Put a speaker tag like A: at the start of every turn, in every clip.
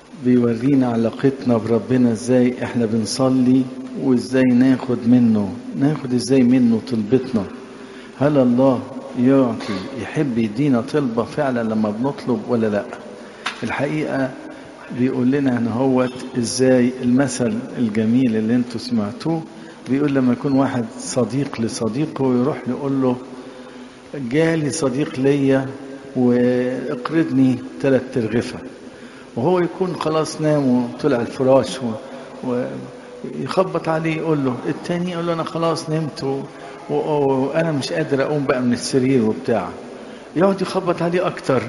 A: بيورينا علاقتنا بربنا ازاي احنا بنصلي وازاي ناخد ازاي منه طلبتنا. هل الله يعطي يحب يدينا طلبة فعلا لما بنطلب ولا لا؟ الحقيقة بيقول لنا هنا هوت ازاي المثل الجميل اللي انتوا سمعتوه. بيقول لما يكون واحد صديق لصديقه ويروح يقول له جالي صديق ليا واقرضني 3 ترغفة، وهو يكون خلاص نام وطلع الفراش ويخبط عليه يقول له التاني يقول له انا خلاص نمت وانا مش قادر اقوم بقى من السرير وبتاع، يقعد يخبط عليه اكتر.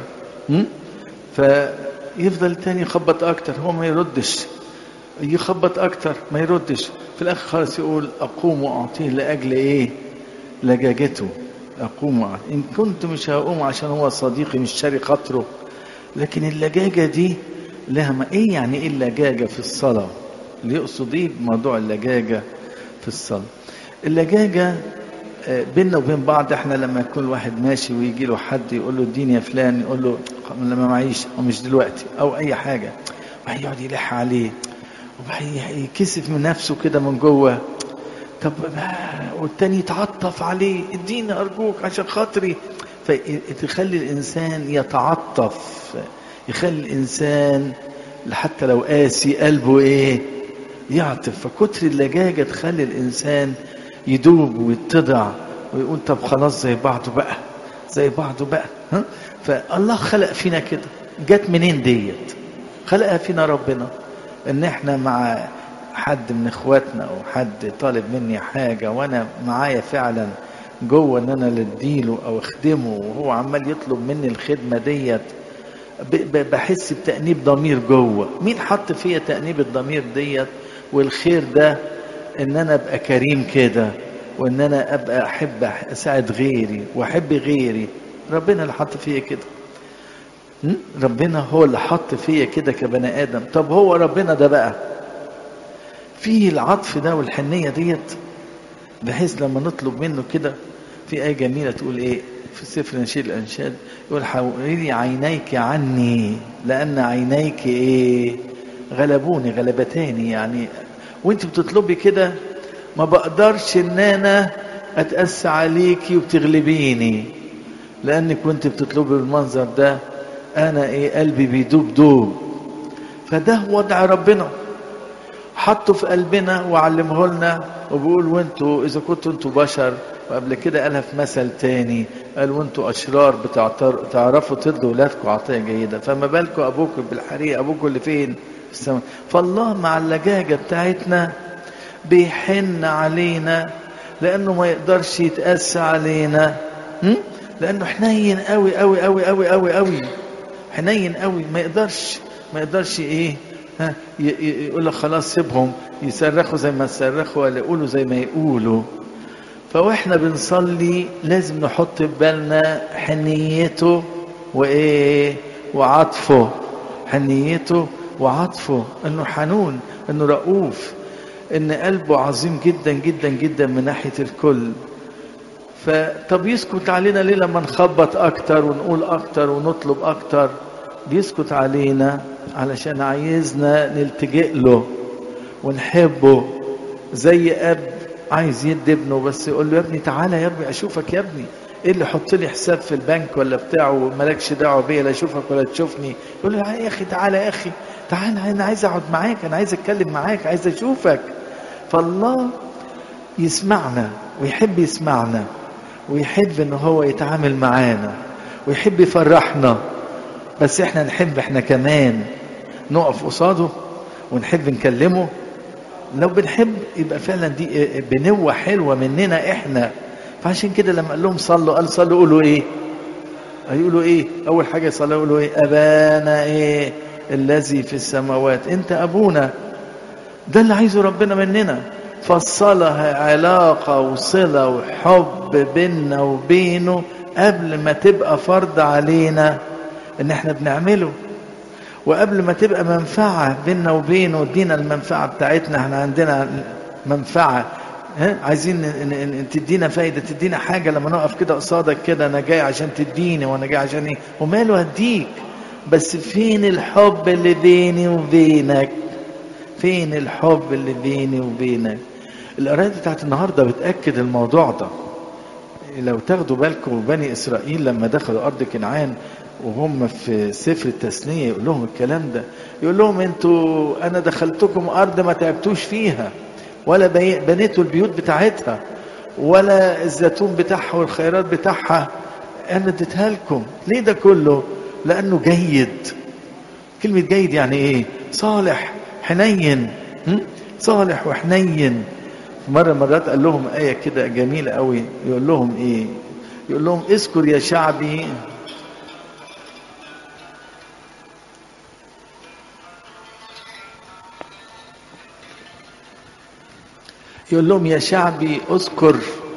A: فيفضل التاني يخبط اكتر، هو ما يردش، يخبط اكتر ما يردش، في الاخر خالص يقول اقوم واعطيه لاجل ايه؟ لجاجته. اقوم وأعطيه. ان كنت مش هقوم عشان هو صديقي مش شاري خاطره، لكن اللجاجة دي لها ايه؟ يعني ايه اللجاجة في الصلاة؟ اللي يقصد ايه بموضوع اللجاجة في الصلاة؟ اللجاجة بيننا وبين بعض. احنا لما يكون واحد ماشي ويجي له حد يقول له اديني يا فلان، يقول له لما معيش او مش دلوقتي او اي حاجة، ويقعد يلح عليه ويكسف من نفسه كده من جوه. طب والتاني يتعطف عليه، اديني ارجوك عشان خاطري، فتخلي الانسان يتعطف، يخلي الانسان حتى لو قاسي قلبه ايه؟ يعطف. فكتر اللجاجة تخلي الانسان يدوب ويتضع ويقول طب خلاص زي بعضه بقى، زي بعضه بقى. فالله خلق فينا كده. جت منين ديت؟ خلقها فينا ربنا، ان احنا مع حد من اخواتنا او حد طالب مني حاجة وانا معايا فعلا جوه ان انا اللي اديله او اخدمه، وهو عمال يطلب مني الخدمة ديت، بحس بتأنيب ضمير جوه. مين حط فيا تأنيب الضمير ديت والخير ده؟ ان انا ابقى كريم كده، وان انا ابقى احب اساعد غيري واحب غيري. ربنا اللي حط فيا كده. ربنا هو اللي حط فيا كده كبني ادم. طب هو ربنا ده بقى فيه العطف ده والحنية ديت، بحيث لما نطلب منه كده. في آية جميلة تقول ايه في سفر نشيد الأنشاد؟ يقول حولي عينيك عني لأن عينيك ايه؟ غلبوني غلبتاني. يعني وانت بتطلبي كده ما بقدرش ان انا اتأسى عليكي وبتغلبيني، لانك وانت بتطلبي بالمنظر ده انا ايه؟ قلبي بيدوب دوب. فده وضع ربنا حطه في قلبنا وعلمه لنا، وبيقول وانتوا اذا كنتوا انتوا بشر. وقبل كده قالها في مثل تاني، قال وانتوا اشرار تعرفوا تدوا ولادكم عطيه جيده، فما بالكم ابوكم بالحريق، ابوكم اللي فين؟ في السماء. فالله مع اللجاجه بتاعتنا بيحن علينا، لانه ما يقدرش يتأسى علينا، لانه حنين قوي قوي قوي قوي قوي قوي، حنين قوي. ما يقدرش ايه؟ يقول لك خلاص سيبهم يصرخوا زي ما يصرخوا ولا يقولوا زي ما يقولوا. فواحنا بنصلي لازم نحط في بالنا حنيته وايه؟ وعطفه. حنيته وعطفه، انه حنون، انه رؤوف، ان قلبه عظيم جدا جدا جدا من ناحية الكل. فطب يسكت علينا ليه لما نخبط اكتر ونقول اكتر ونطلب اكتر؟ بيسكت علينا علشان عايزنا نلتجئ له ونحبه، زي اب عايز يدي ابنه بس يقول له يا ابني تعالى يا ابني اشوفك يا ابني، ايه اللي حط لي حساب في البنك ولا بتاعه مالكش دعوه بيا، لا اشوفك ولا تشوفني. يقول له يا اخي تعالى يا اخي تعالى، انا عايز اقعد معاك، انا عايز اتكلم معاك، عايز اشوفك. فالله يسمعنا ويحب يسمعنا ويحب ان هو يتعامل معانا ويحب يفرحنا، بس احنا نحب احنا كمان نقف قصاده ونحب نكلمه. لو بنحب يبقى فعلا دي بنوة حلوة مننا احنا. فعشان كده لما قال لهم صلوا، قال صلوا قولوا ايه؟ هيقولوا ايه؟ اول حاجة يصلوا يقولوا ايه؟ ابانا ايه الذي في السماوات. انت ابونا. ده اللي عايزه ربنا مننا. فالصلاة علاقة وصلة وحب بيننا وبينه قبل ما تبقى فرض علينا ان احنا بنعمله، وقبل ما تبقى منفعة بيننا وبينه. ادينا المنفعة بتاعتنا، احنا عندنا منفعة، عايزين تدينا فايدة، تدينا حاجة. لما نقف كده قصادك كده انا جاي عشان تديني وانا جاي عشان ايه؟ وماله هديك بس فين الحب اللي بيني وبينك؟ فين الحب اللي بيني وبينك؟ القراءة بتاعت النهاردة بتأكد الموضوع ده. لو تاخدوا بالكم بني إسرائيل لما دخلوا أرض كنعان وهم في سفر التثنية يقول لهم الكلام ده، يقول لهم انتوا أنا دخلتكم أرض ما تعبتوش فيها ولا بنيتوا البيوت بتاعتها ولا الزيتون بتاعها والخيرات بتاعها، أنا اديتها لكم. ليه ده كله؟ لأنه جيد. كلمة جيد يعني إيه؟ صالح حنين. صالح وحنين. مرات قال لهم آية كده جميلة قوي، يقول لهم إيه؟ يقول لهم اذكر يا شعبي يقول لهم يا شعبي اذكر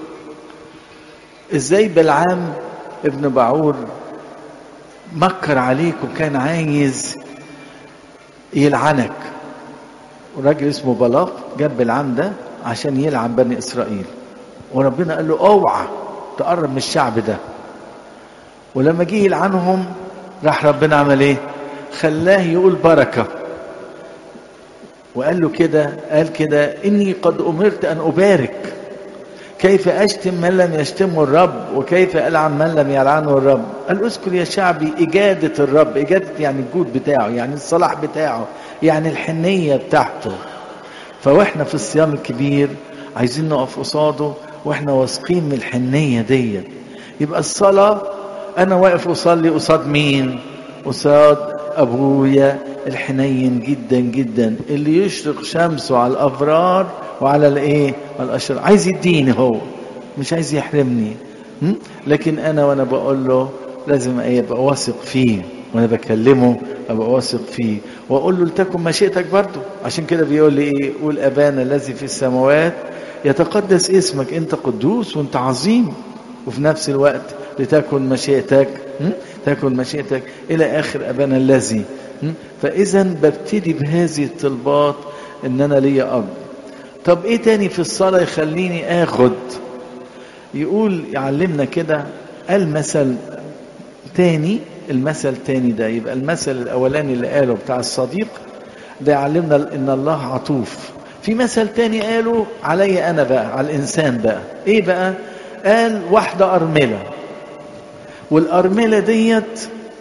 A: ازاي بلعام ابن بعور مكر عليك وكان عايز يلعنك. وراجل اسمه بلاق جاب بلعام ده عشان يلعن بني اسرائيل، وربنا قال له اوعى تقرب من الشعب ده. ولما جه يلعنهم راح ربنا عمل ايه؟ خلاه يقول بركه. وقال له كده، قال كده اني قد امرت ان ابارك، كيف اشتم من لم يشتمه الرب وكيف العن من لم يلعنه الرب. قال اذكر يا شعبي اجاده الرب. اجاده يعني الجود بتاعه، يعني الصلاح بتاعه، يعني الحنيه بتاعته. فواحنا في الصيام الكبير عايزين نقف قصاده واحنا واثقين من الحنيه دي. يبقى الصلاه انا واقف اصلي قصاد مين؟ قصاد ابويا الحنين جدا جدا اللي يشرق شمسه على الابرار وعلى الايه؟ على الاشرار. عايز يديني، هو مش عايز يحرمني. لكن انا وانا بقول له لازم ابقى واثق فيه، وانا بكلمه ابقى واثق فيه واقول له لتكن مشيئتك برضه. عشان كده بيقول لي ايه؟ قول ابانا الذي في السماوات يتقدس اسمك، انت قدوس وانت عظيم، وفي نفس الوقت لتكن مشيئتك، تكن مشيئتك الى اخر ابانا الذي. فاذا ببتدي بهذه الطلبات ان انا ليا اب. طب ايه تاني في الصلاة يخليني اخد؟ يقول يعلمنا كده المثل تاني. المثل تاني ده يبقى المثل الاولاني اللي قاله بتاع الصديق ده يعلمنا ان الله عطوف. في مثل تاني قاله علي انا بقى، على الانسان بقى. ايه بقى؟ قال واحدة ارملة، والارملة ديت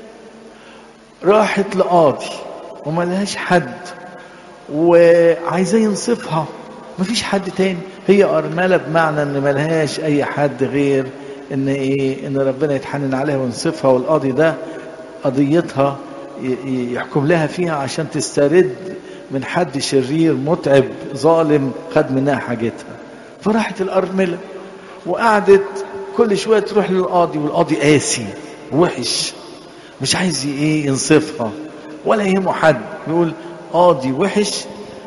A: راحت لقاضي وما لهاش حد وعايزاه ينصفها، مفيش حد تاني. هي ارملة بمعنى ان ملهاش اي حد غير ان ايه؟ ان ربنا يتحنن عليها وينصفها، والقاضي ده قضيتها يحكم لها فيها عشان تسترد من حد شرير متعب ظالم خد منها حاجتها. فراحت الارملة وقعدت كل شوية تروح للقاضي، والقاضي قاسي وحش مش عايز ايه؟ ينصفها ولا يهمه حد. يقول قاضي وحش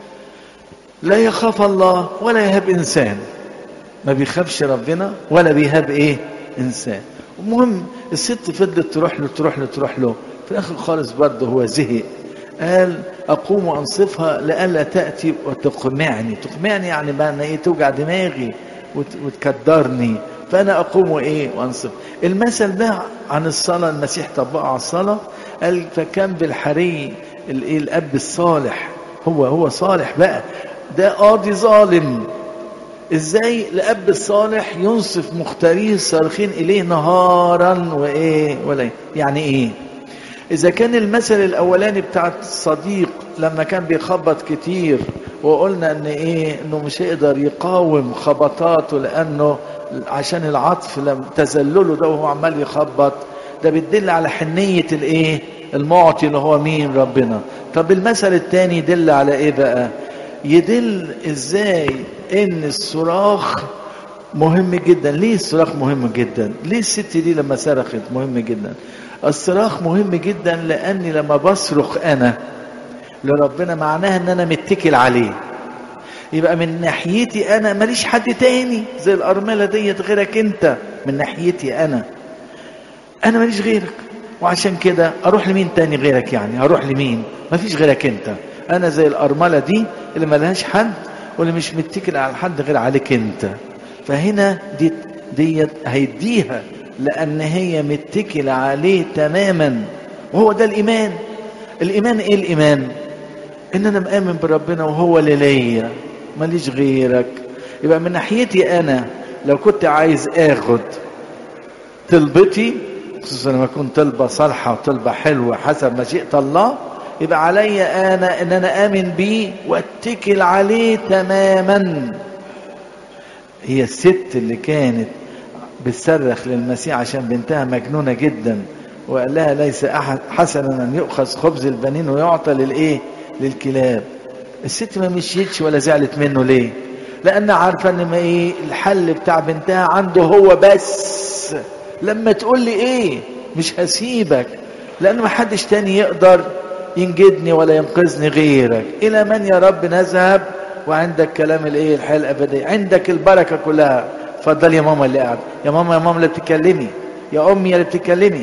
A: لا يخاف الله ولا يهاب انسان، ما بيخافش ربنا ولا بيهاب ايه؟ انسان. المهم الست فضلت تروح له تروح له تروح له، في الاخر خالص برضه هو زهق. قال اقوم وانصفها لئلا تاتي وتقمعني. تقمعني يعني بقى ايه؟ توجع دماغي وتكدرني، فانا اقوم وايه؟ وانصف. المثل ده عن الصلاه المسيح طبقه على الصلاه. قال فكان بالحري الايه؟ الاب الصالح. هو صالح بقى، ده قاضي ظالم. ازاي الاب الصالح ينصف مختاريه الصارخين اليه نهارا وايه؟ ولا يعني ايه؟ اذا كان المثل الاولاني بتاع الصديق لما كان بيخبط كتير وقلنا ان ايه؟ انه مش هيقدر يقاوم خبطاته لانه عشان العطف لم تذلله ده وهو عمال يخبط، ده بيدل على حنية الايه؟ المعطي اللي هو مين؟ ربنا. طب المثل التاني يدل على ايه بقى؟ يدل ازاي ان الصراخ مهم جدا. ليه الصراخ مهم جدا؟ ليه الست دي لما صرخت مهم جدا؟ الصراخ مهم جدا لاني لما بصرخ انا لربنا معناها ان انا متكل عليه. يبقى من ناحيتي انا ماليش حد تاني زي الارمله ديت غيرك انت. من ناحيتي انا ماليش غيرك، وعشان كده اروح لمين تاني غيرك؟ يعني هروح لمين؟ مفيش غيرك انت. انا زي الارمله دي اللي ملهاش حد واللي مش متكل على حد غير عليك انت. فهنا ديت هيديها لان هي متكله عليه تماما وهو ده الإيمان. الإيمان إيه الإيمان؟ إن أنا مآمن بربنا وهو اللي ليا، ماليش غيرك. يبقى من ناحيتي أنا لو كنت عايز آخد طلبتي، خصوصا لما تكون طلبة صالحة وطلبة حلوة حسب مشيئة الله، يبقى علي أنا إن أنا آمن بيه واتكل عليه تماما. هي الست اللي كانت بتصرخ للمسيح عشان بنتها مجنونة جدا، وقال لها ليس أحد حسنا أن يؤخذ خبز البنين ويعطى للإيه؟ للكلاب. الست ما مشيتش ولا زعلت منه. ليه؟ لأن عارفة أن ما إيه الحل بتاع بنتها عنده هو بس. لما تقول لي إيه مش هسيبك، لأن ما حدش تاني يقدر ينجدني ولا ينقذني غيرك. إلى من يا رب نذهب وعندك كلام الإيه؟ الحياة الأبدية، عندك البركة كلها. اتفضل يا ماما اللي قاعد، يا ماما يا ماما اللي بتتكلمي، يا أمي اللي بتتكلمي.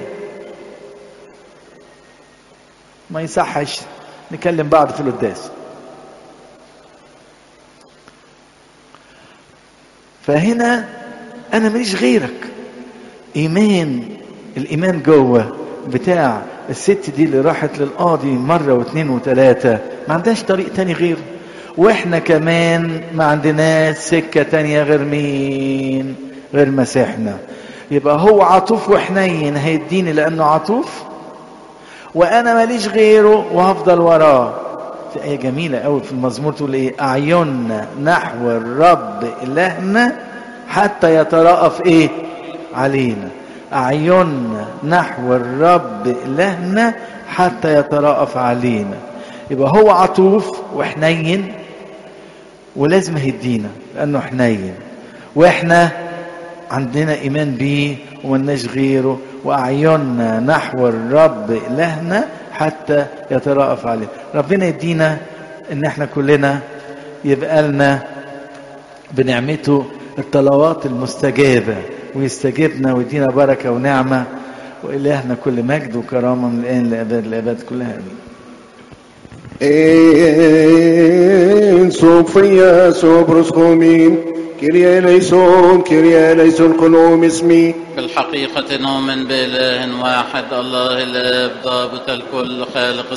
A: ما يصحش نكلم بعض في القداس. فهنا أنا ماليش غيرك. إيمان، الإيمان جوه بتاع الست دي اللي راحت للقاضي مرة واثنين وثلاثة، ما عندهاش طريق تاني غير. واحنا كمان ما عندناش سكة تانية غير مين؟ غير مسيحنا. يبقى هو عطوف وحنين هيديني لأنه عطوف، وأنا ماليش غيره وهفضل وراه. في آية جميلة قوي في المزمور تقول إيه؟ أعيننا نحو الرب إلهنا حتى يترأف إيه؟ علينا. أعيننا نحو الرب إلهنا حتى يترأف علينا. يبقى هو عطوف وحنين ولازم يهدينا لأنه حنين، وإحنا عندنا إيمان بيه وملناش غيره. وأعيننا نحو الرب إلهنا حتى يترأف علينا. ربنا يدينا إن إحنا كلنا يبقى لنا بنعمته الطلبات المستجابة، ويستجيبنا ويدينا بركة ونعمة. وإلهنا كل مجد وكرامة من الآن لأبد الآباد كلها آمين.
B: صوفيا صبرسكومين كريا ليسون قلوم اسمي.
C: بالحقيقة نؤمن بإله واحد الله الآب ضابط الكل خالق